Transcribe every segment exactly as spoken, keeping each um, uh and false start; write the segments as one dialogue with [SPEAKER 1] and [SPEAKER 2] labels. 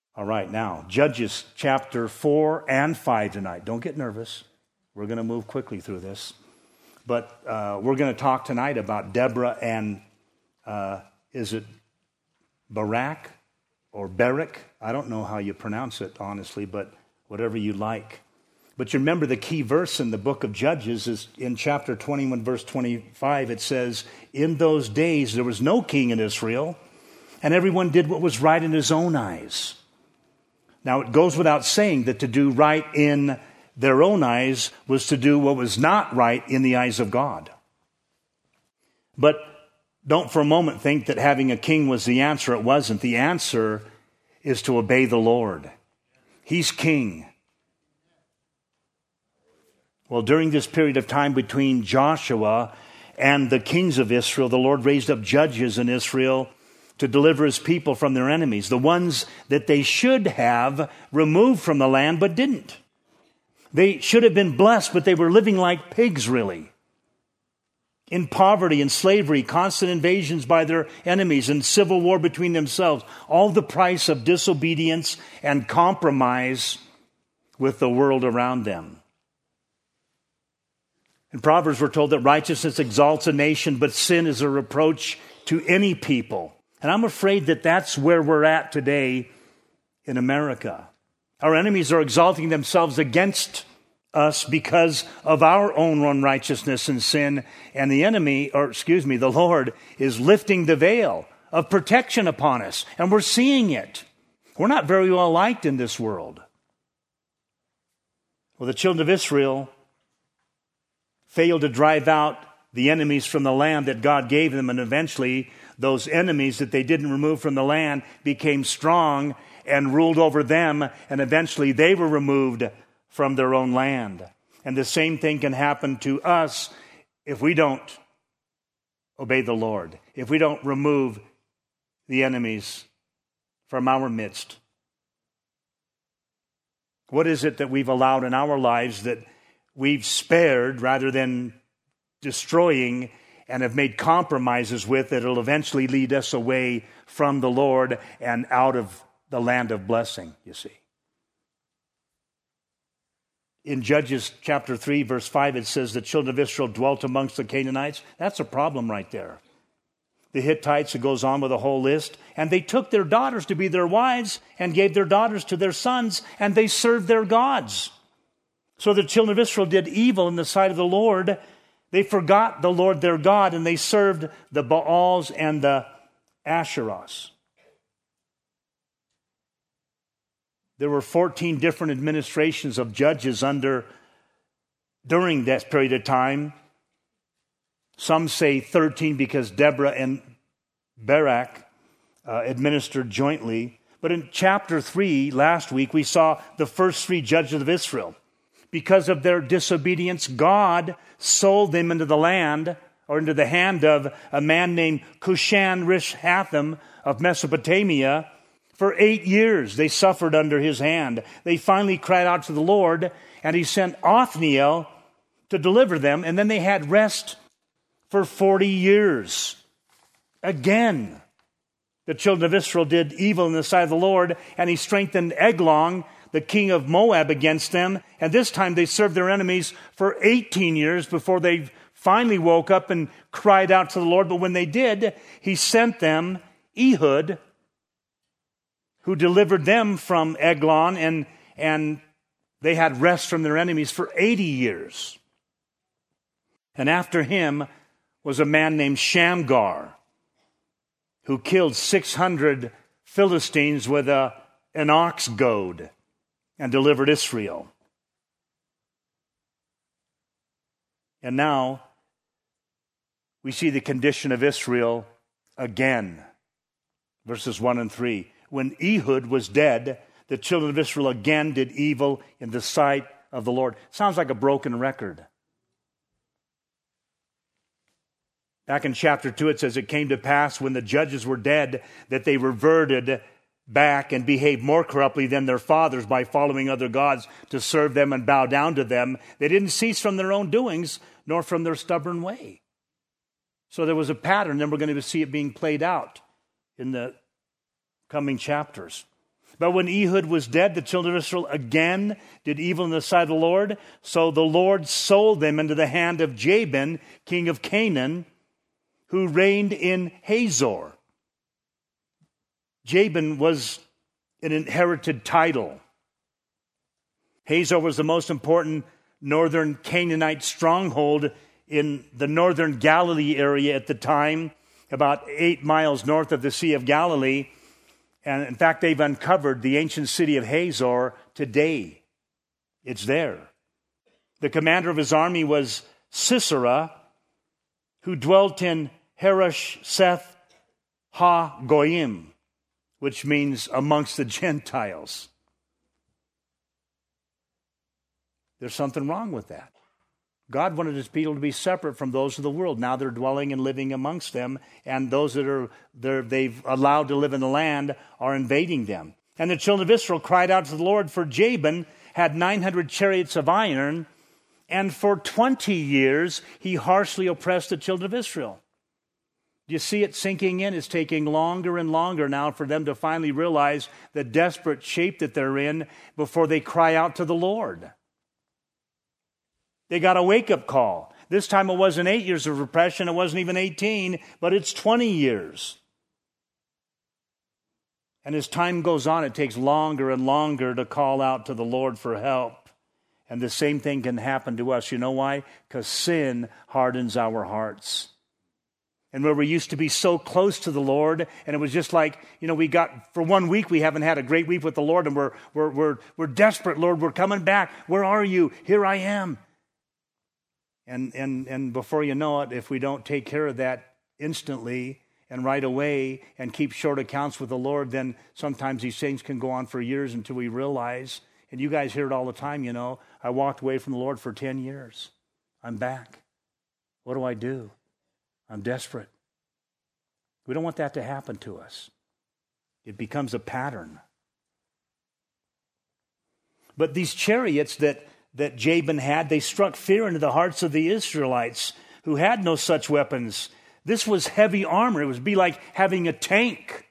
[SPEAKER 1] All right, now, Judges chapter four and five tonight. Don't get nervous. We're going to move quickly through this. But uh, we're going to talk tonight about Deborah and, uh, is it Barak or Barak? I don't know how you pronounce it, honestly, but whatever you like. But you remember the key verse in the book of Judges is in chapter twenty-one, verse twenty-five. It says, in those days there was no king in Israel, and everyone did what was right in his own eyes. Now, it goes without saying that to do right in their own eyes was to do what was not right in the eyes of God. But don't for a moment think that having a king was the answer. It wasn't. The answer is to obey the Lord. He's king. Well, during this period of time between Joshua and the kings of Israel, the Lord raised up judges in Israel to deliver his people from their enemies, the ones that they should have removed from the land but didn't. They should have been blessed, but they were living like pigs, really. In poverty and slavery, constant invasions by their enemies, and civil war between themselves. All the price of disobedience and compromise with the world around them. In Proverbs, we're told that righteousness exalts a nation, but sin is a reproach to any people. And I'm afraid that that's where we're at today in America. Our enemies are exalting themselves against us because of our own unrighteousness and sin. And the enemy, or excuse me, the Lord is lifting the veil of protection upon us. And we're seeing it. We're not very well liked in this world. Well, the children of Israel failed to drive out the enemies from the land that God gave them, and eventually those enemies that they didn't remove from the land became strong and ruled over them, and eventually they were removed from their own land. And the same thing can happen to us if we don't obey the Lord, if we don't remove the enemies from our midst. What is it that we've allowed in our lives that we've spared rather than destroying, and have made compromises with, that will eventually lead us away from the Lord and out of the land of blessing, you see. In Judges chapter three, verse five, it says the children of Israel dwelt amongst the Canaanites. That's a problem right there. The Hittites, it goes on with a whole list. And they took their daughters to be their wives and gave their daughters to their sons, and they served their gods. So the children of Israel did evil in the sight of the Lord. They forgot the Lord their God, and they served the Baals and the Asherahs. There were fourteen different administrations of judges under during that period of time. Some say thirteen because Deborah and Barak uh, administered jointly. But in chapter three, last week, we saw the first three judges of Israel. Because of their disobedience, God sold them into the land, or into the hand of a man named Cushan-Rishathaim of Mesopotamia. For eight years they suffered under his hand. They finally cried out to the Lord, and he sent Othniel to deliver them, and then they had rest for forty years. Again, the children of Israel did evil in the sight of the Lord, and he strengthened Eglon, the king of Moab, against them. And this time they served their enemies for eighteen years before they finally woke up and cried out to the Lord. But when they did, he sent them Ehud, who delivered them from Eglon, and, and they had rest from their enemies for eighty years. And after him was a man named Shamgar, who killed six hundred Philistines with a, an ox goad, and delivered Israel. And now we see the condition of Israel again. Verses one and three. When Ehud was dead, the children of Israel again did evil in the sight of the Lord. Sounds like a broken record. Back in chapter two, it says, it came to pass when the judges were dead that they reverted back and behaved more corruptly than their fathers by following other gods to serve them and bow down to them. They didn't cease from their own doings, nor from their stubborn way. So there was a pattern, and we're going to see it being played out in the coming chapters. But when Ehud was dead, the children of Israel again did evil in the sight of the Lord. So the Lord sold them into the hand of Jabin, king of Canaan, who reigned in Hazor. Jabin was an inherited title. Hazor was the most important northern Canaanite stronghold in the northern Galilee area at the time, about eight miles north of the Sea of Galilee. And in fact, they've uncovered the ancient city of Hazor today. It's there. The commander of his army was Sisera, who dwelt in Harosh Seth Ha Goyim, which means amongst the Gentiles. There's something wrong with that. God wanted his people to be separate from those of the world. Now they're dwelling and living amongst them, and those that are they've allowed to live in the land are invading them. And the children of Israel cried out to the Lord, for Jabin had nine hundred chariots of iron, and for twenty years he harshly oppressed the children of Israel. Do you see it sinking in? It's taking longer and longer now for them to finally realize the desperate shape that they're in before they cry out to the Lord. They got a wake-up call. This time it wasn't eight years of repression, it wasn't even eighteen, but it's twenty years. And as time goes on, it takes longer and longer to call out to the Lord for help. And the same thing can happen to us. You know why? Because sin hardens our hearts. And where we used to be so close to the Lord, and it was just like, you know, we got, for one week we haven't had a great week with the Lord, and we're we're we're we're desperate, Lord, we're coming back. Where are you? Here I am. And, and, and before you know it, if we don't take care of that instantly and right away and keep short accounts with the Lord, then sometimes these things can go on for years until we realize, and you guys hear it all the time, you know, I walked away from the Lord for ten years. I'm back. What do I do? I'm desperate. We don't want that to happen to us. It becomes a pattern. But these chariots that that Jabin had, they struck fear into the hearts of the Israelites who had no such weapons. This was heavy armor. It would be like having a tank,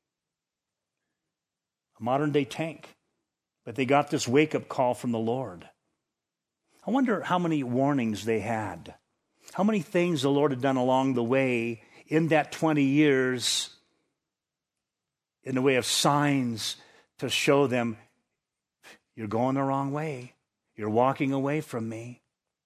[SPEAKER 1] a modern day tank. But they got this wake-up call from the Lord. I wonder how many warnings they had, how many things the Lord had done along the way in that twenty years in the way of signs to show them, you're going the wrong way. You're walking away from me.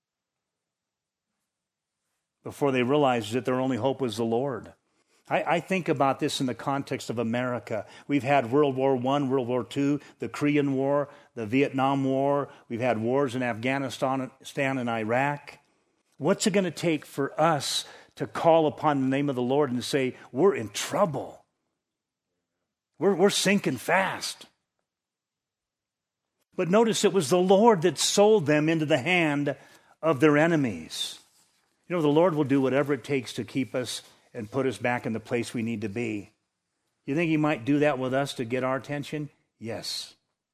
[SPEAKER 1] Before they realized that their only hope was the Lord. I, I think about this in the context of America. We've had World War One, World War Two, the Korean War, the Vietnam War. We've had wars in Afghanistan and Iraq. What's it going to take for us to call upon the name of the Lord and say, we're in trouble. We're, we're sinking fast. But notice it was the Lord that sold them into the hand of their enemies. You know, the Lord will do whatever it takes to keep us and put us back in the place we need to be. You think he might do that with us to get our attention? Yes.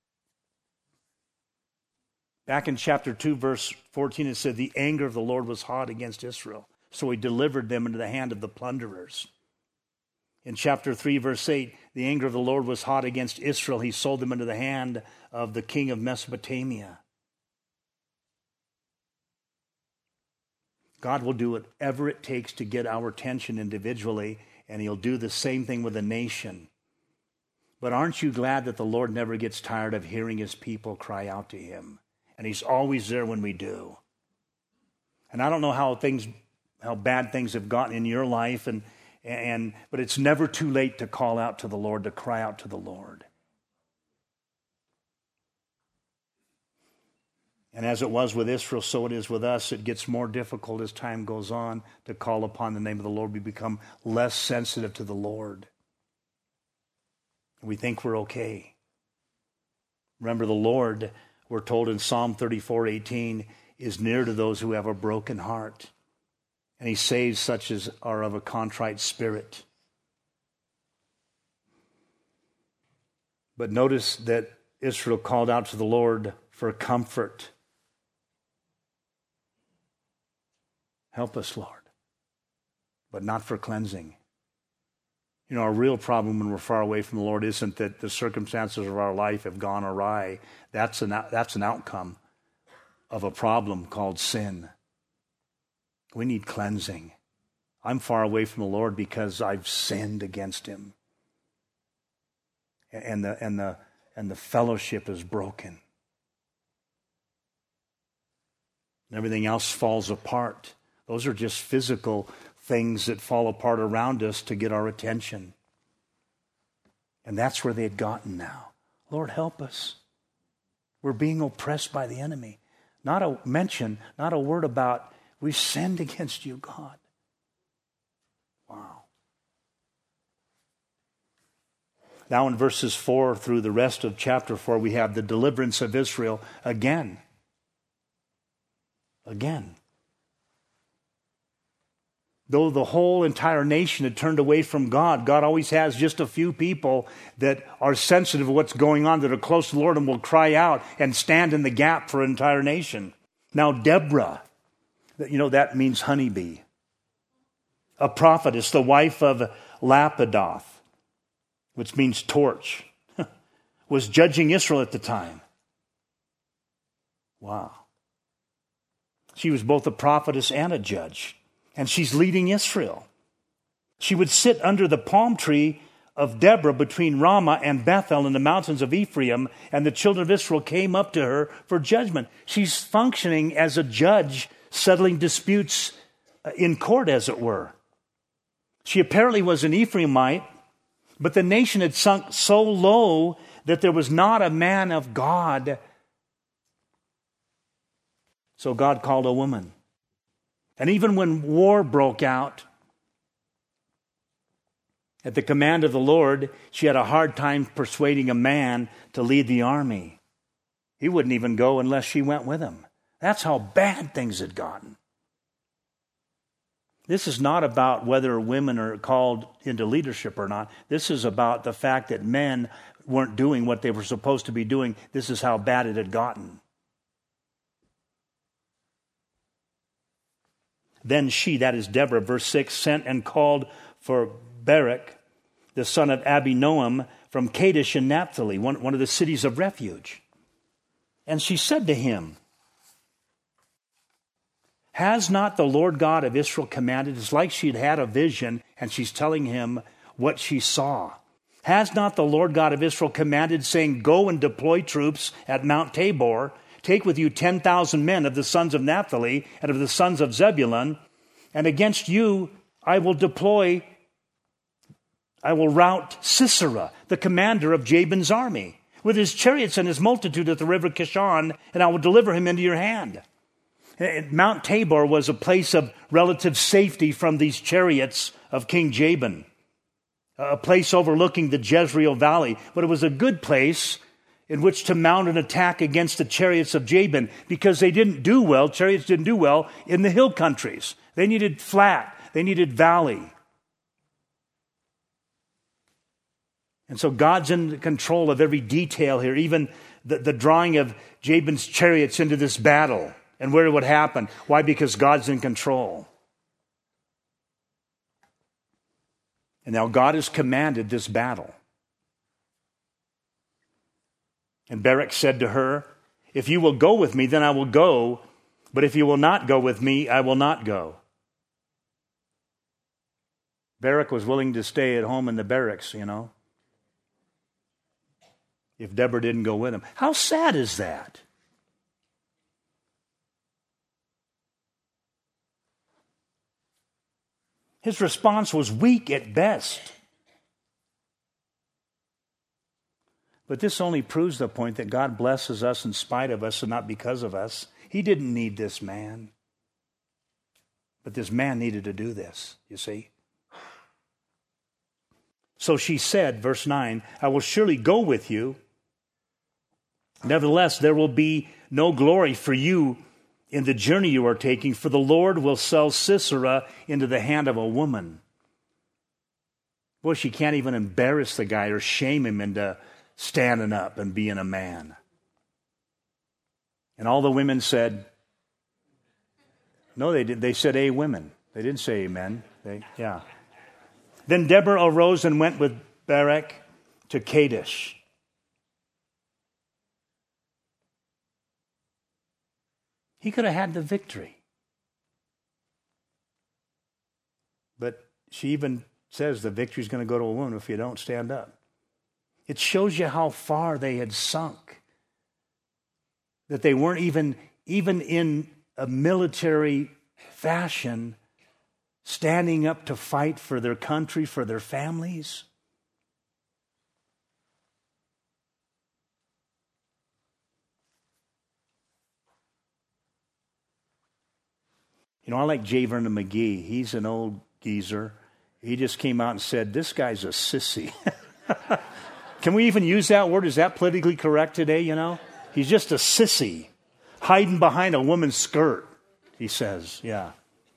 [SPEAKER 1] Back in chapter two, verse fourteen, it said, the anger of the Lord was hot against Israel, so he delivered them into the hand of the plunderers. In chapter three, verse eight, the anger of the Lord was hot against Israel. He sold them into the hand of the king of Mesopotamia. God will do whatever it takes to get our attention individually, and he'll do the same thing with a nation. But aren't you glad that the Lord never gets tired of hearing his people cry out to him? And he's always there when we do. And I don't know how things, how bad things have gotten in your life, and And, but it's never too late to call out to the Lord, to cry out to the Lord. And as it was with Israel, so it is with us. It gets more difficult as time goes on to call upon the name of the Lord. We become less sensitive to the Lord. We think we're okay. Remember, the Lord, we're told in Psalm thirty-four eighteen, is near to those who have a broken heart. And he saves such as are of a contrite spirit. But notice that Israel called out to the Lord for comfort. Help us, Lord, but not for cleansing. You You know, our real problem when we're far away from the Lord isn't that the circumstances of our life have gone awry. That's an, that's an outcome of a problem called sin. We need cleansing. I'm far away from the Lord because I've sinned against him. And the, and the, and the fellowship is broken. And everything else falls apart. Those are just physical things that fall apart around us to get our attention. And that's where they had gotten now. Lord, help us. We're being oppressed by the enemy. Not a mention, not a word about, we've sinned against you, God. Wow. Now in verses four through the rest of chapter four, we have the deliverance of Israel again. Again. Though the whole entire nation had turned away from God, God always has just a few people that are sensitive to what's going on, that are close to the Lord and will cry out and stand in the gap for an entire nation. Now Deborah, you know, that means honeybee. A prophetess, the wife of Lapidoth, which means torch, was judging Israel at the time. Wow. She was both a prophetess and a judge. And she's leading Israel. She would sit under the palm tree of Deborah between Ramah and Bethel in the mountains of Ephraim, and the children of Israel came up to her for judgment. She's functioning as a judge, settling disputes in court, as it were. She apparently was an Ephraimite, but the nation had sunk so low that there was not a man of God. So God called a woman. And even when war broke out, at the command of the Lord, she had a hard time persuading a man to lead the army. He wouldn't even go unless she went with him. That's how bad things had gotten. This is not about whether women are called into leadership or not. This is about the fact that men weren't doing what they were supposed to be doing. This is how bad it had gotten. Then she, that is Deborah, verse six, sent and called for Barak, the son of Abinoam, from Kadesh in Naphtali, one, one of the cities of refuge. And she said to him, has not the Lord God of Israel commanded? It's like she'd had a vision and she's telling him what she saw. Has not the Lord God of Israel commanded, saying, go and deploy troops at Mount Tabor, take with you ten thousand men of the sons of Naphtali and of the sons of Zebulun, and against you I will deploy, I will rout Sisera, the commander of Jabin's army, with his chariots and his multitude at the river Kishon, and I will deliver him into your hand. Mount Tabor was a place of relative safety from these chariots of King Jabin, a place overlooking the Jezreel Valley, but it was a good place in which to mount an attack against the chariots of Jabin, because they didn't do well, chariots didn't do well in the hill countries. They needed flat, they needed valley. And so God's in control of every detail here, even the, the drawing of Jabin's chariots into this battle and where it would happen. Why? Because God's in control. And now God has commanded this battle. And Barak said to her, if you will go with me, then I will go. But if you will not go with me, I will not go. Barak was willing to stay at home in the barracks, you know, if Deborah didn't go with him. How sad is that? His response was weak at best. But this only proves the point that God blesses us in spite of us and not because of us. He didn't need this man. But this man needed to do this, you see. So she said, verse nine, I will surely go with you. Nevertheless, there will be no glory for you in the journey you are taking, for the Lord will sell Sisera into the hand of a woman. Boy, she can't even embarrass the guy or shame him into standing up and being a man. And all the women said, no, they did. They said, a women. They didn't say amen. They, yeah. Then Deborah arose and went with Barak to Kadesh. He could have had the victory. But she even says the victory is going to go to a woman if you don't stand up. It shows you how far they had sunk. That they weren't even, even in a military fashion, standing up to fight for their country, for their families. You know, I like J. Vernon McGee. He's an old geezer. He just came out and said, this guy's a sissy. Can we even use that word? Is that politically correct today, you know? He's just a sissy, hiding behind a woman's skirt, he says. Yeah.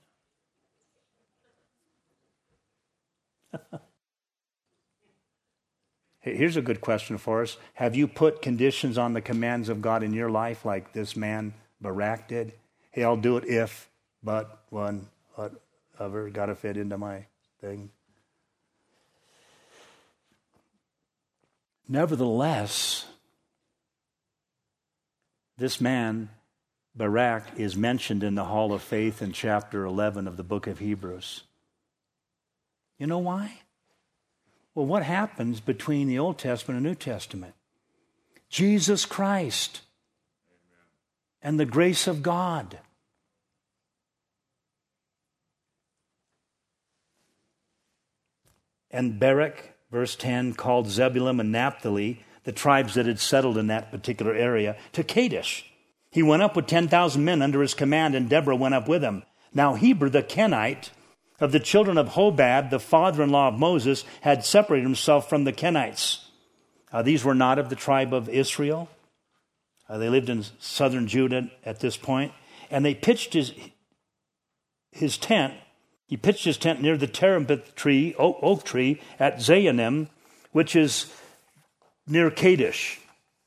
[SPEAKER 1] Hey, here's a good question for us. Have you put conditions on the commands of God in your life like this man Barak did? Hey, I'll do it if, but, one, whatever, got to fit into my thing. Nevertheless, this man, Barak, is mentioned in the Hall of Faith in chapter eleven of the book of Hebrews. You know why? Well, what happens between the Old Testament and New Testament? Jesus Christ and the grace of God. And Barak, verse ten, called Zebulun and Naphtali, the tribes that had settled in that particular area, to Kadesh. He went up with ten thousand men under his command, and Deborah went up with him. Now Heber the Kenite, of the children of Hobab, the father-in-law of Moses, had separated himself from the Kenites. Uh, these were not of the tribe of Israel. Uh, they lived in southern Judah at this point. And they pitched his, his tent. He pitched his tent near the terebinth tree, oak, oak tree, at Zayanim, which is near Kadesh,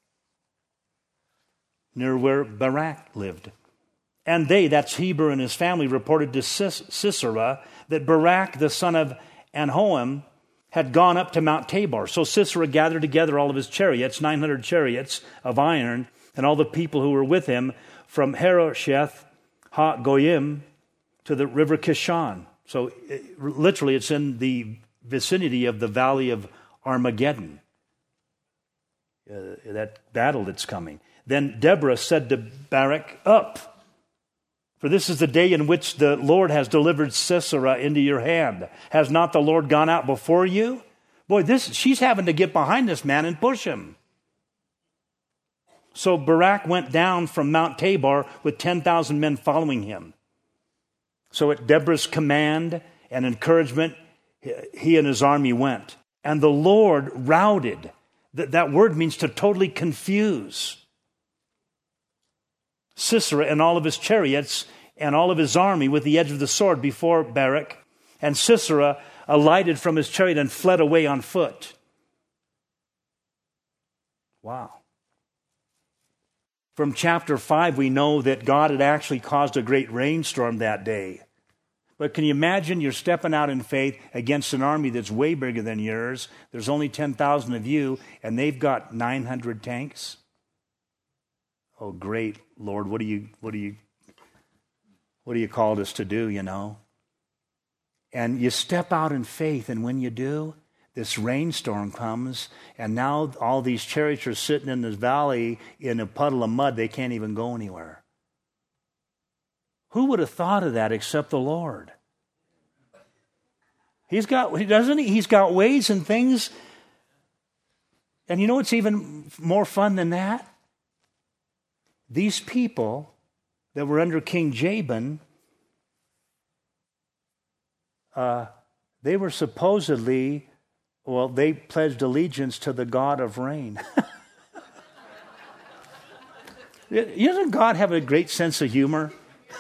[SPEAKER 1] near where Barak lived. And they, that's Heber and his family, reported to Sisera that Barak, the son of Anhoam, had gone up to Mount Tabor. So Sisera gathered together all of his chariots, nine hundred chariots of iron, and all the people who were with him from Harosheth Ha-Goyim to the river Kishon. So it, literally it's in the vicinity of the valley of Armageddon, uh, that battle that's coming. Then Deborah said to Barak, up, for this is the day in which the Lord has delivered Sisera into your hand. Has not the Lord gone out before you? Boy, this she's having to get behind this man and push him. So Barak went down from Mount Tabor with ten thousand men following him. So at Deborah's command and encouragement, he and his army went. And the Lord routed. That, that word means to totally confuse. Sisera and all of his chariots and all of his army with the edge of the sword before Barak. And Sisera alighted from his chariot and fled away on foot. Wow. From chapter five, we know that God had actually caused a great rainstorm that day. But can you imagine you're stepping out in faith against an army that's way bigger than yours? There's only ten thousand of you, and they've got nine hundred tanks. Oh, great, Lord, what do you, what do you, what do you called us to do, you know? And you step out in faith, and when you do, this rainstorm comes, and now all these chariots are sitting in this valley in a puddle of mud. They can't even go anywhere. Who would have thought of that except the Lord? He's got, doesn't he? He's got ways and things. And you know what's even more fun than that? These people that were under King Jabin, uh, they were supposedly, well, they pledged allegiance to the God of rain. Doesn't God have a great sense of humor?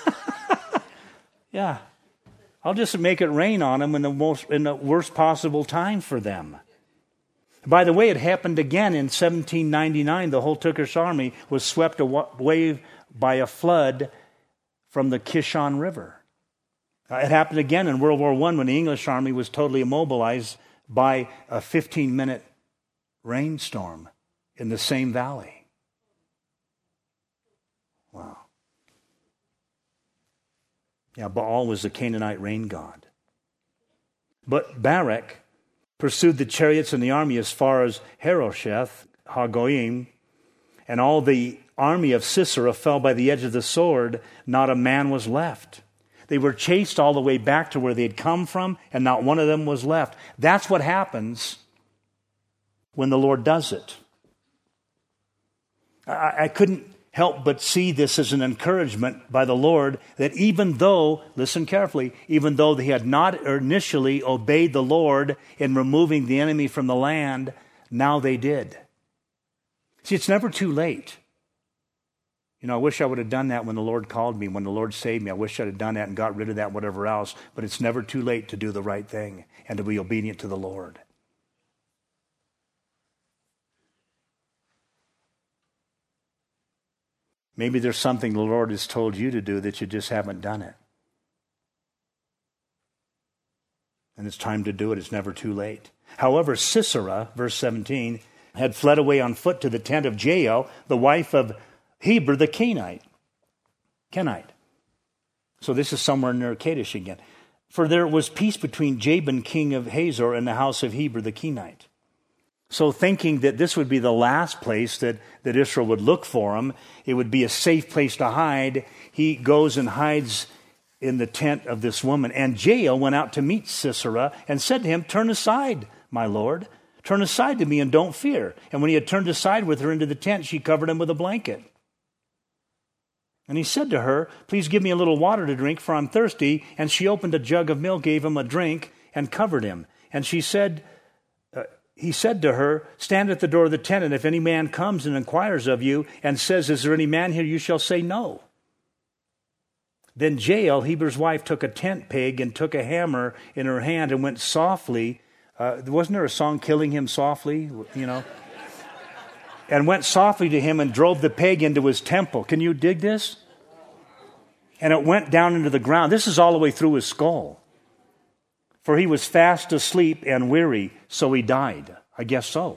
[SPEAKER 1] Yeah. I'll just make it rain on them in the most in the worst possible time for them. By the way, it happened again in seventeen ninety-nine. The whole Turkish army was swept away by a flood from the Kishon River. Uh, it happened again in World War One when the English army was totally immobilized by a fifteen-minute rainstorm in the same valley. Wow. Yeah, Baal was the Canaanite rain god. But Barak pursued the chariots and the army as far as Harosheth, Hagoyim, and all the army of Sisera fell by the edge of the sword. Not a man was left. They were chased all the way back to where they had come from, and not one of them was left. That's what happens when the Lord does it. I, I couldn't help but see this as an encouragement by the Lord that even though, listen carefully, even though they had not initially obeyed the Lord in removing the enemy from the land, now they did. See, it's never too late. You know, I wish I would have done that when the Lord called me, when the Lord saved me. I wish I'd have done that and got rid of that, whatever else. But it's never too late to do the right thing and to be obedient to the Lord. Maybe there's something the Lord has told you to do that you just haven't done it. And it's time to do it. It's never too late. However, Sisera, verse seventeen, had fled away on foot to the tent of Jael, the wife of Heber the Kenite. Kenite. So this is somewhere near Kadesh again. For there was peace between Jabin, king of Hazor, and the house of Heber the Kenite. So thinking that this would be the last place that, that Israel would look for him, it would be a safe place to hide, he goes and hides in the tent of this woman. And Jael went out to meet Sisera and said to him, "Turn aside, my lord. Turn aside to me and don't fear." And when he had turned aside with her into the tent, she covered him with a blanket. And he said to her, "Please give me a little water to drink, for I'm thirsty." And she opened a jug of milk, gave him a drink, and covered him. And she said, uh, he said to her, "Stand at the door of the tent, and if any man comes and inquires of you and says, 'Is there any man here?' you shall say no." Then Jael, Heber's wife, took a tent peg and took a hammer in her hand and went softly. Uh, wasn't there a song, "Killing Him Softly"? You know? And went softly to him and drove the peg into his temple. Can you dig this? And it went down into the ground. This is all the way through his skull. For he was fast asleep and weary, so he died. I guess so.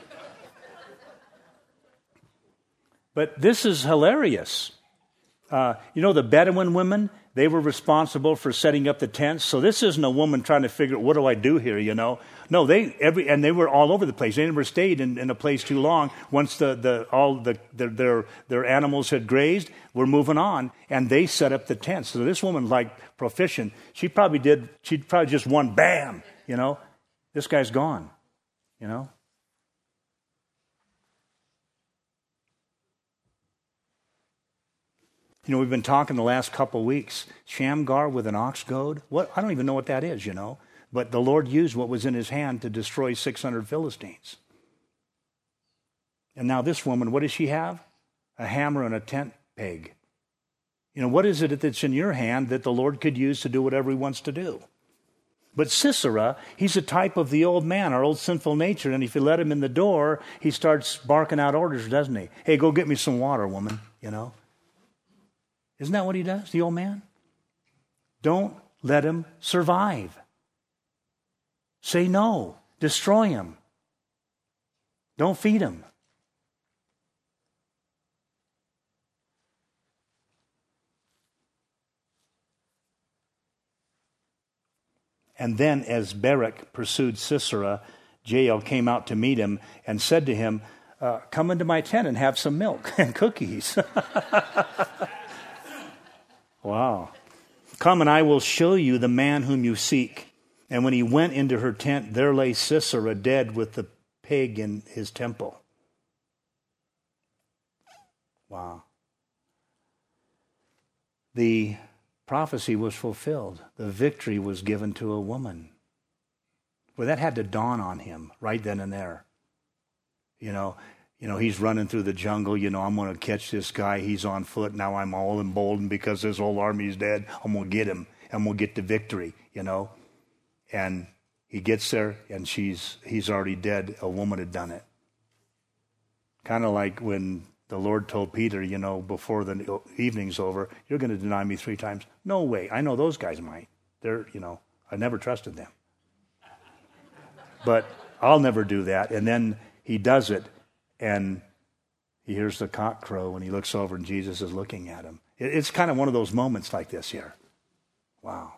[SPEAKER 1] But this is hilarious. Uh, you know, the Bedouin women, they were responsible for setting up the tents. So this isn't a woman trying to figure out, what do I do here, you know? No, they every and they were all over the place. They never stayed in, in a place too long. Once the, the all the, the their their animals had grazed, we're moving on, and they set up the tents. So this woman, like proficient, she probably did. She probably just one bam, you know. This guy's gone, you know. You know, we've been talking the last couple of weeks. Shamgar with an ox goad. What? I don't even know what that is, you know. But the Lord used what was in his hand to destroy six hundred Philistines. And now this woman, what does she have? A hammer and a tent peg. You know, what is it that's in your hand that the Lord could use to do whatever he wants to do? But Sisera, he's a type of the old man, our old sinful nature. And if you let him in the door, he starts barking out orders, doesn't he? "Hey, go get me some water, woman," you know. Isn't that what he does, the old man? Don't let him survive. Say no. Destroy him. Don't feed him. And then as Barak pursued Sisera, Jael came out to meet him and said to him, uh, "Come into my tent and have some milk and cookies." Wow. "Come and I will show you the man whom you seek." And when he went into her tent, there lay Sisera dead with the pig in his temple. Wow. The prophecy was fulfilled. The victory was given to a woman. Well, that had to dawn on him right then and there. You know, you know, he's running through the jungle. You know, I'm going to catch this guy. He's on foot. Now I'm all emboldened because this whole army's dead. I'm going to get him, and we'll get the victory, you know. And he gets there, and she's he's already dead. A woman had done it. Kind of like when the Lord told Peter, you know, before the evening's over, "You're going to deny me three times." No way. I know those guys might. They're, you know, I never trusted them. But I'll never do that. And then he does it, and he hears the cock crow, and he looks over, and Jesus is looking at him. It's kind of one of those moments like this here. Wow.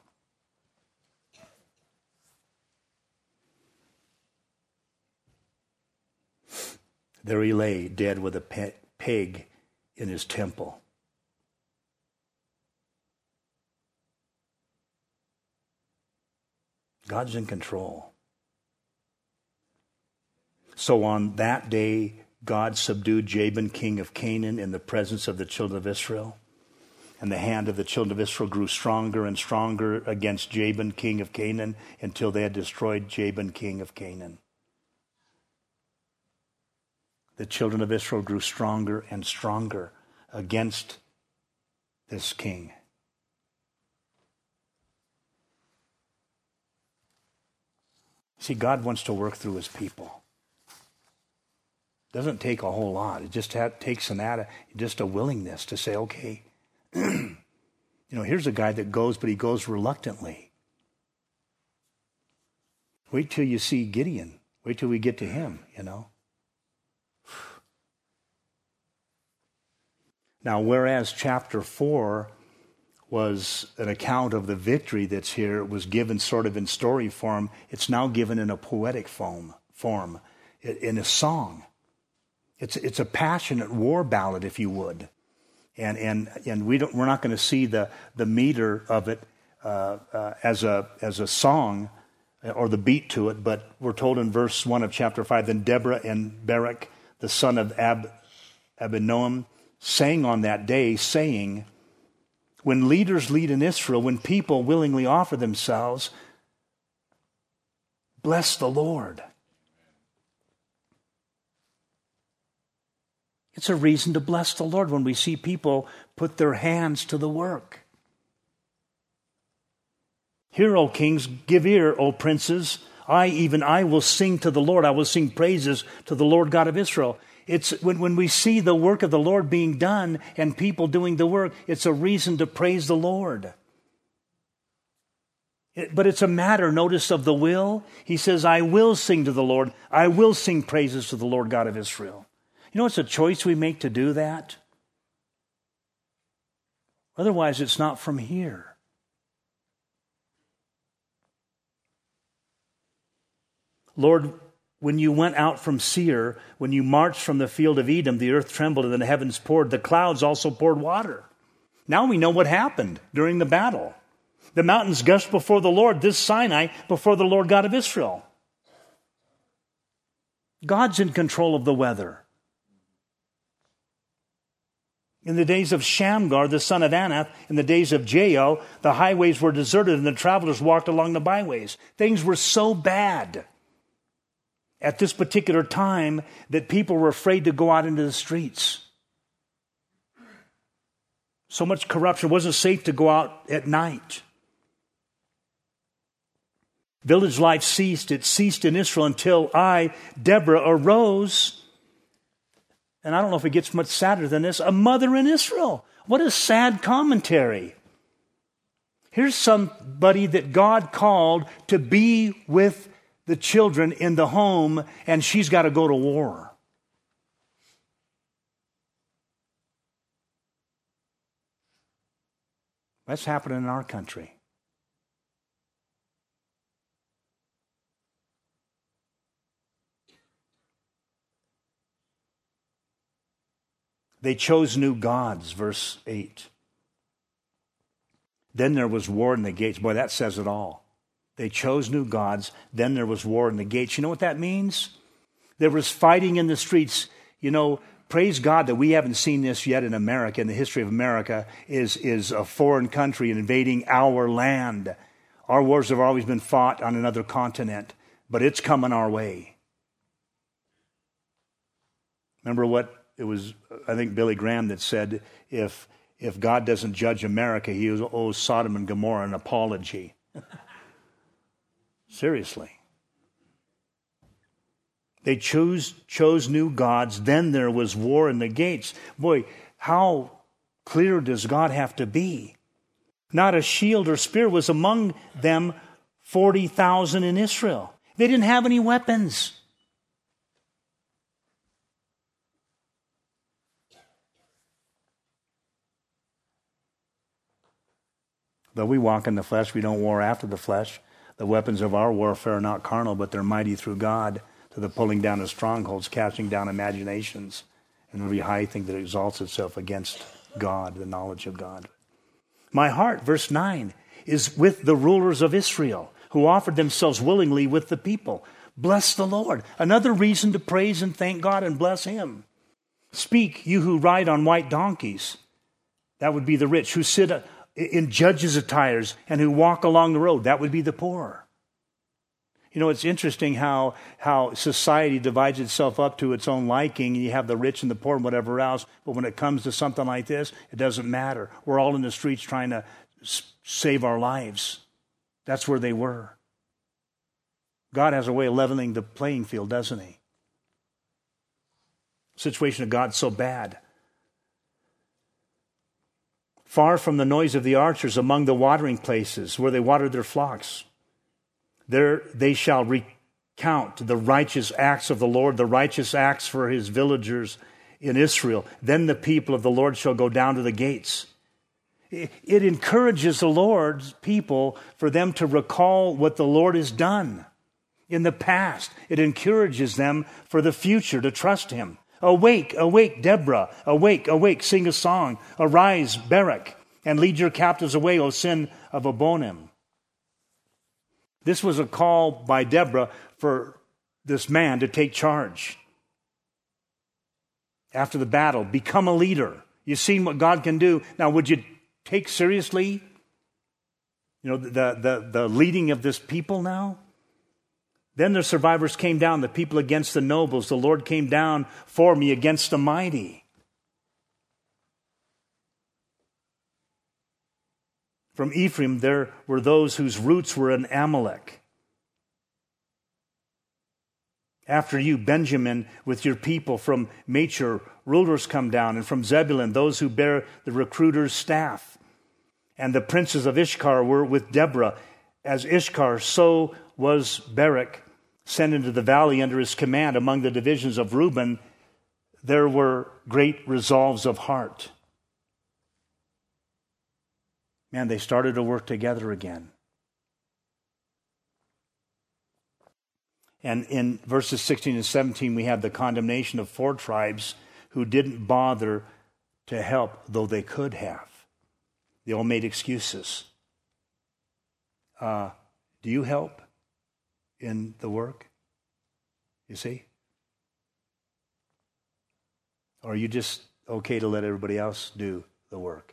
[SPEAKER 1] There he lay, dead with a pe- peg in his temple. God's in control. So on that day, God subdued Jabin, king of Canaan, in the presence of the children of Israel. And the hand of the children of Israel grew stronger and stronger against Jabin, king of Canaan, until they had destroyed Jabin, king of Canaan. The children of Israel grew stronger and stronger against this king. See, God wants to work through his people. It doesn't take a whole lot. It just ha- takes an atti- just a willingness to say, okay, you know, here's a guy that goes, but he goes reluctantly. Wait till you see Gideon. Wait till we get to him, you know. Now, whereas chapter four was an account of the victory that's here, it was given sort of in story form, it's now given in a poetic form, form in a song. It's it's a passionate war ballad, if you would. And and and we don't we're not going to see the the meter of it uh, uh, as a as a song or the beat to it, but we're told in verse one of chapter five, then Deborah and Barak, the son of Ab, Abinoam, sang on that day, saying, when leaders lead in Israel, when people willingly offer themselves, bless the Lord. It's a reason to bless the Lord when we see people put their hands to the work. Hear, O kings, give ear, O princes. I, even I, will sing to the Lord. I will sing praises to the Lord God of Israel. It's when, when we see the work of the Lord being done and people doing the work, it's a reason to praise the Lord. It, but it's a matter, notice, of the will. He says, I will sing to the Lord. I will sing praises to the Lord God of Israel. You know, it's a choice we make to do that. Otherwise, it's not from here. Lord, when you went out from Seir, when you marched from the field of Edom, the earth trembled and the heavens poured. The clouds also poured water. Now we know what happened during the battle. The mountains gushed before the Lord, this Sinai before the Lord God of Israel. God's in control of the weather. In the days of Shamgar, the son of Anath, in the days of Jael, the highways were deserted and the travelers walked along the byways. Things were so bad at this particular time that people were afraid to go out into the streets. So much corruption. It wasn't safe to go out at night. Village life ceased. It ceased in Israel until I, Deborah, arose. And I don't know if it gets much sadder than this. A mother in Israel. What a sad commentary. Here's somebody that God called to be with the children in the home, and she's got to go to war. That's happening in our country. They chose new gods, verse eight. Then there was war in the gates. Boy, that says it all. They chose new gods. Then there was war in the gates. You know what that means? There was fighting in the streets. You know, praise God that we haven't seen this yet in America. In the history of America is, is a foreign country invading our land. Our wars have always been fought on another continent, but it's coming our way. Remember what it was, I think, Billy Graham that said, if if God doesn't judge America, he owes Sodom and Gomorrah an apology. Seriously. They chose, chose new gods. Then there was war in the gates. Boy, how clear does God have to be? Not a shield or spear was among them, forty thousand in Israel. They didn't have any weapons. Though we walk in the flesh, we don't war after the flesh. The weapons of our warfare are not carnal, but they're mighty through God to the pulling down of strongholds, casting down imaginations, and every high thing that exalts itself against God, the knowledge of God. My heart, verse nine, is with the rulers of Israel, who offered themselves willingly with the people. Bless the Lord. Another reason to praise and thank God and bless Him. Speak, you who ride on white donkeys. That would be the rich, who sit in judges' attires and who walk along the road. That would be the poor. You know, it's interesting how, how society divides itself up to its own liking. You have the rich and the poor and whatever else. But when it comes to something like this, it doesn't matter. We're all in the streets trying to s- save our lives. That's where they were. God has a way of leveling the playing field, doesn't He? The situation of God's so bad. Far from the noise of the archers among the watering places where they watered their flocks. There they shall recount the righteous acts of the Lord, the righteous acts for His villagers in Israel. Then the people of the Lord shall go down to the gates. It encourages the Lord's people for them to recall what the Lord has done in the past. It encourages them for the future to trust Him. Awake, awake, Deborah. Awake, awake, sing a song. Arise, Barak, and lead your captives away, O sin of Abonim. This was a call by Deborah for this man to take charge. After the battle, become a leader. You've seen what God can do. Now, would you take seriously, you know, the, the, the leading of this people now? Then the survivors came down, the people against the nobles. The Lord came down for me against the mighty. From Ephraim there were those whose roots were in Amalek. After you, Benjamin, with your people from Machir, rulers come down, and from Zebulun, those who bear the recruiter's staff. And the princes of Ishkar were with Deborah. As Ishkar, so was Barak sent into the valley under his command. Among the divisions of Reuben, there were great resolves of heart. Man, they started to work together again. And in verses sixteen and seventeen, we have the condemnation of four tribes who didn't bother to help, though they could have. They all made excuses. Uh, do you help in the work? You see? Or are you just okay to let everybody else do the work?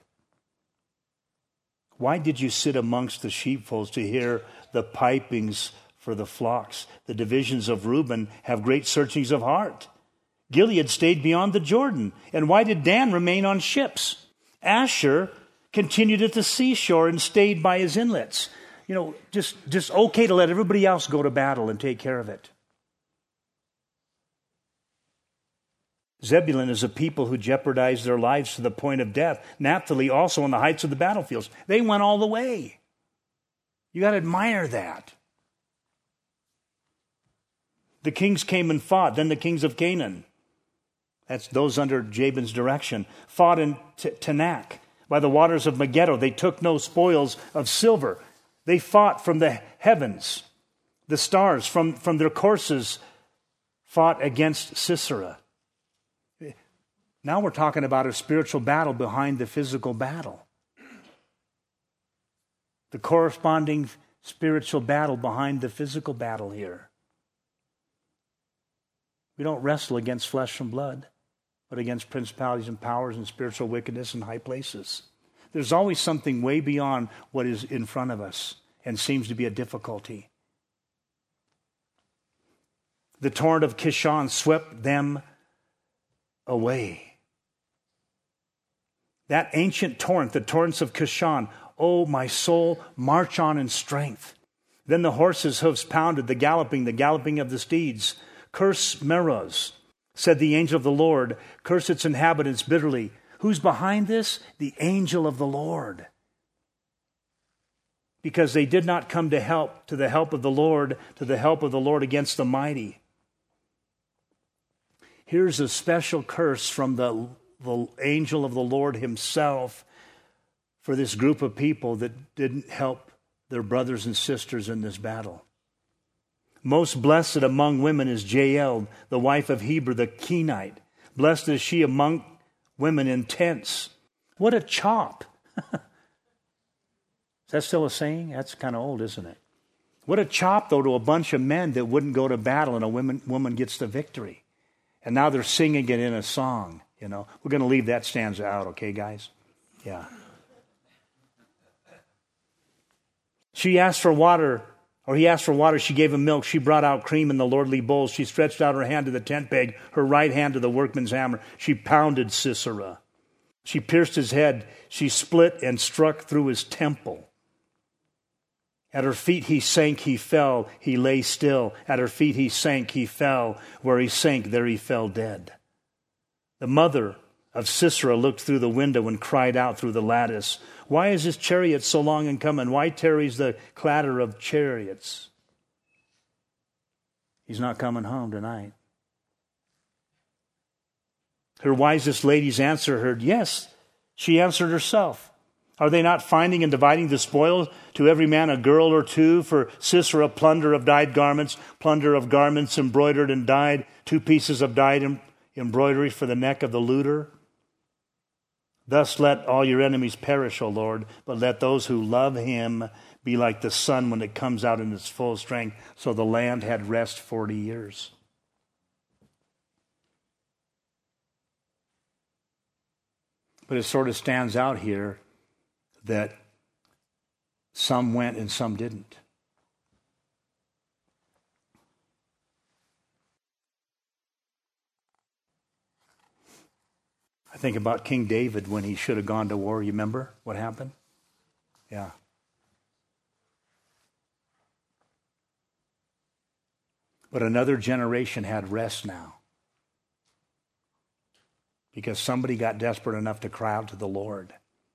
[SPEAKER 1] Why did you sit amongst the sheepfolds to hear the pipings for the flocks? The divisions of Reuben have great searchings of heart. Gilead stayed beyond the Jordan. And why did Dan remain on ships? Asher continued at the seashore and stayed by his inlets. You know, just, just okay to let everybody else go to battle and take care of it. Zebulun is a people who jeopardized their lives to the point of death. Naphtali also on the heights of the battlefields. They went all the way. You got to admire that. The kings came and fought. Then the kings of Canaan, that's those under Jabin's direction, fought in T- Tanakh. By the waters of Megiddo, they took no spoils of silver. They fought from the heavens. The stars from, from their courses fought against Sisera. Now we're talking about a spiritual battle behind the physical battle. The corresponding spiritual battle behind the physical battle here. We don't wrestle against flesh and blood, but against principalities and powers and spiritual wickedness in high places. There's always something way beyond what is in front of us and seems to be a difficulty. The torrent of Kishon swept them away. That ancient torrent, the torrents of Kishon, oh, my soul, march on in strength. Then the horses' hoofs pounded, the galloping, the galloping of the steeds. Curse Meroz, said the angel of the Lord. Curse its inhabitants bitterly. Who's behind this? The angel of the Lord. because they did not come to help, to the help of the Lord, to the help of the Lord against the mighty. Here's a special curse from the, the angel of the Lord himself for this group of people that didn't help their brothers and sisters in this battle. Most blessed among women is Jael, the wife of Heber the Kenite. Blessed is she among women in tents. What a chop. Is that still a saying? That's kind of old, isn't it? What a chop, though, to a bunch of men that wouldn't go to battle and a woman, woman gets the victory. And now they're singing it in a song, you know. We're going to leave that stanza out, okay, guys? Yeah. She asked for water, or he asked for water. She gave him milk. She brought out cream in the lordly bowls. She stretched out her hand to the tent peg, her right hand to the workman's hammer. She pounded Sisera. She pierced his head. She split and struck through his temple. At her feet he sank, he fell, he lay still. At her feet he sank, he fell. Where he sank, there he fell dead. The mother of Sisera looked through the window and cried out through the lattice, "Why is his chariot so long in coming? Why tarries the clatter of chariots?" He's not coming home tonight. Her wisest ladies answered her, yes, she answered herself. Are they not finding and dividing the spoil to every man a girl or two? For Sisera, plunder of dyed garments, plunder of garments embroidered and dyed, two pieces of dyed em- embroidery for the neck of the looter. Thus let all your enemies perish, O Lord, but let those who love him be like the sun when it comes out in its full strength. So the land had rest forty years. But it sort of stands out here that some went and some didn't. I think about King David when he should have gone to war. You remember what happened? Yeah. But another generation had rest now, because somebody got desperate enough to cry out to the Lord.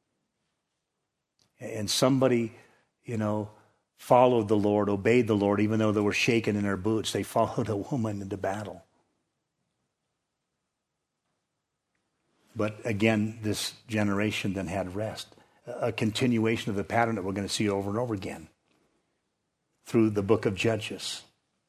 [SPEAKER 1] And somebody, you know, followed the Lord, obeyed the Lord, even though they were shaken in their boots. They followed a woman into battle. But again, this generation then had rest. A continuation of the pattern that we're going to see over and over again through the book of Judges.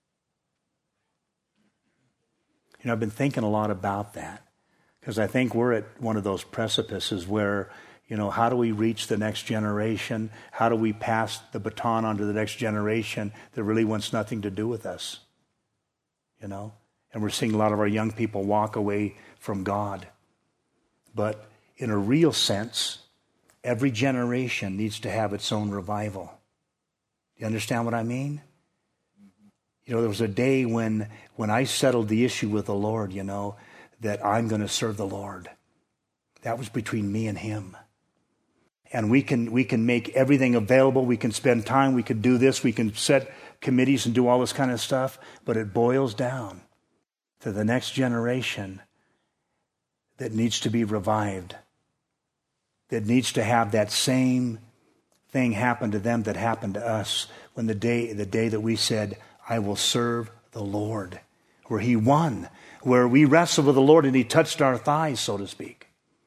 [SPEAKER 1] You know, I've been thinking a lot about that, because I think we're at one of those precipices where, you know, how do we reach the next generation? How do we pass the baton on to the next generation that really wants nothing to do with us? You know? And we're seeing a lot of our young people walk away from God. But in a real sense, every generation needs to have its own revival. You understand what I mean? You know, there was a day when, when I settled the issue with the Lord, you know, that I'm going to serve the Lord. That was between me and him. And we can we can make everything available. We can spend time. We can do this. We can set committees and do all this kind of stuff. But it boils down to the next generation that needs to be revived, that needs to have that same thing happen to them that happened to us when the day the day that we said, I will serve the Lord, where he won, where we wrestled with the Lord and he touched our thighs, so to speak.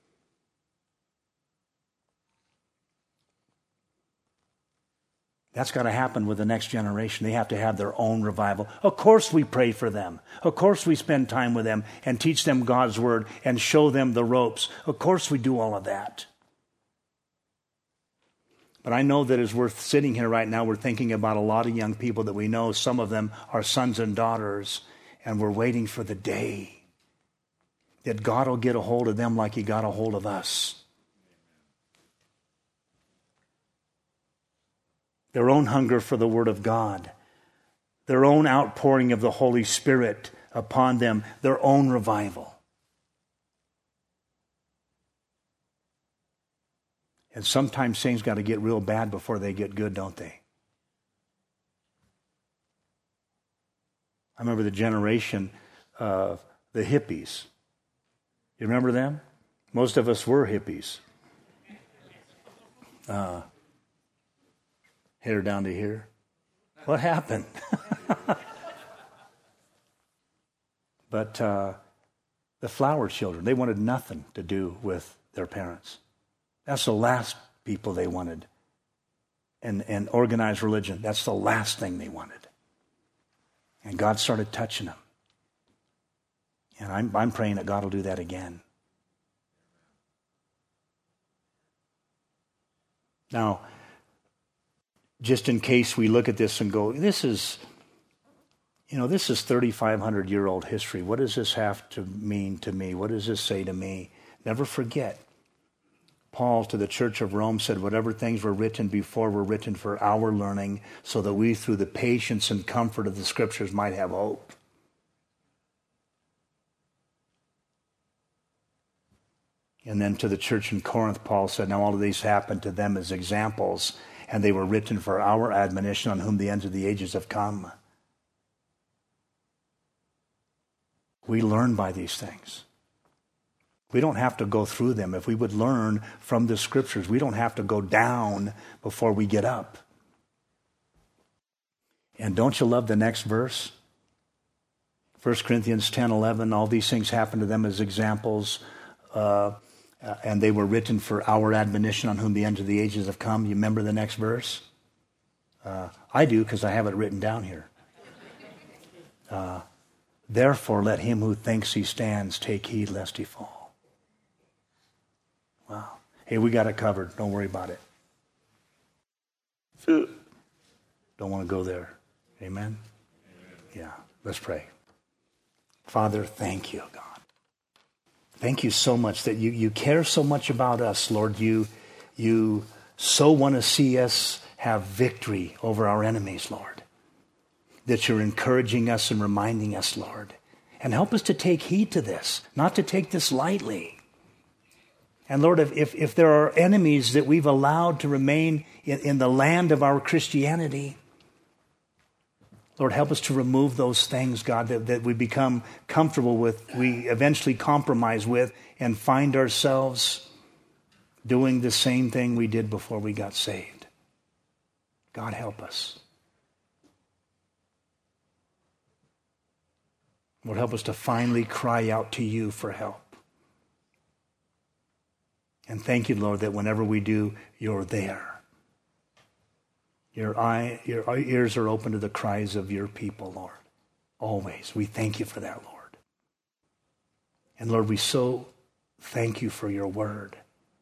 [SPEAKER 1] That's got to happen with the next generation. They have to have their own revival. Of course we pray for them. Of course we spend time with them and teach them God's word and show them the ropes. Of course we do all of that. But I know that as we're sitting here right now, we're thinking about a lot of young people that we know. Some of them are sons and daughters, and we're waiting for the day that God will get a hold of them like he got a hold of us. Their own hunger for the Word of God, their own outpouring of the Holy Spirit upon them, their own revival. And sometimes things got to get real bad before they get good, don't they? I remember the generation of the hippies. You remember them? Most of us were hippies. Uh, Hair down to here. What happened? But uh, the flower children, they wanted nothing to do with their parents. That's the last people they wanted. And, and organized religion, that's the last thing they wanted. And God started touching them. And I'm, I'm praying that God will do that again. Now, just in case we look at this and go, this is, you know, this is thirty-five hundred year old history. What does this have to mean to me? What does this say to me? Never forget, Paul to the church of Rome said, whatever things were written before were written for our learning, so that we through the patience and comfort of the scriptures might have hope. And then to the church in Corinth, Paul said, now all of these happened to them as examples, and they were written for our admonition, on whom the ends of the ages have come. We learn by these things. We don't have to go through them. If we would learn from the scriptures, we don't have to go down before we get up. And don't you love the next verse? First Corinthians ten eleven, all these things happened to them as examples, uh, and they were written for our admonition, on whom the ends of the ages have come. You remember the next verse? Uh, I do, because I have it written down here. Uh, Therefore, let him who thinks he stands take heed lest he fall. Wow. Hey, we got it covered. Don't worry about it. Don't want to go there. Amen? Yeah. Let's pray. Father, thank you, God. Thank you so much that you, you care so much about us, Lord. You, you so want to see us have victory over our enemies, Lord. That you're encouraging us and reminding us, Lord. And help us to take heed to this, not to take this lightly. And Lord, if, if, if there are enemies that we've allowed to remain in, in the land of our Christianity, Lord, help us to remove those things, God, that, that we become comfortable with, we eventually compromise with, and find ourselves doing the same thing we did before we got saved. God, help us. Lord, help us to finally cry out to you for help. And thank you, Lord, that whenever we do, you're there. Your eye, your ears are open to the cries of your people, Lord. Always. We thank you for that, Lord. And Lord, we so thank you for your word.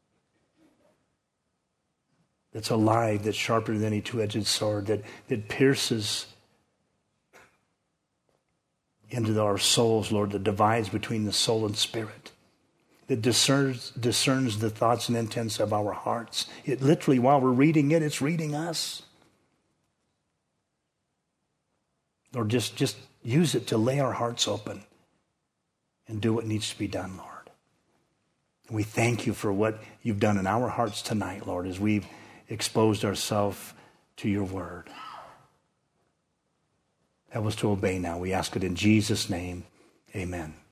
[SPEAKER 1] That's alive, that's sharper than any two-edged sword, that, that pierces into our souls, Lord, that divides between the soul and spirit, that discerns, discerns the thoughts and intents of our hearts. It literally, while we're reading it, it's reading us. Lord, just, just use it to lay our hearts open and do what needs to be done, Lord. We thank you for what you've done in our hearts tonight, Lord, as we've exposed ourselves to your word. Help us to obey now. We ask it in Jesus' name. Amen.